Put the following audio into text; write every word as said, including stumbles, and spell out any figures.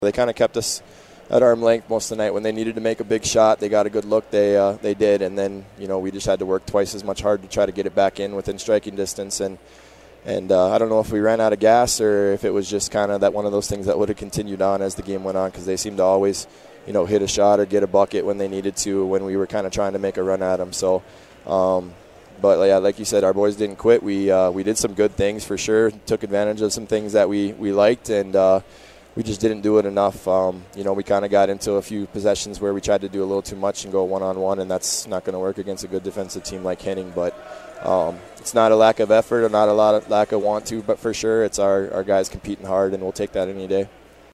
They kind of kept us at arm length most of the night. When they needed to make a big shot, they got a good look, they uh, they did, and then you know we just had to work twice as much hard to try to get it back in within striking distance. And and uh, I don't know if we ran out of gas or if it was just kind of that one of those things that would have continued on as the game went on, because they seemed to always you know hit a shot or get a bucket when they needed to when we were kind of trying to make a run at them. So. Um, But, yeah, like you said, our boys didn't quit. We uh, we did some good things for sure, took advantage of some things that we, we liked, and uh, we just didn't do it enough. Um, you know, we kind of got into a few possessions where we tried to do a little too much and go one-on-one, and that's not going to work against a good defensive team like Henning. But um, it's not a lack of effort or not a lot of lack of want to, but for sure it's our, our guys competing hard, and we'll take that any day.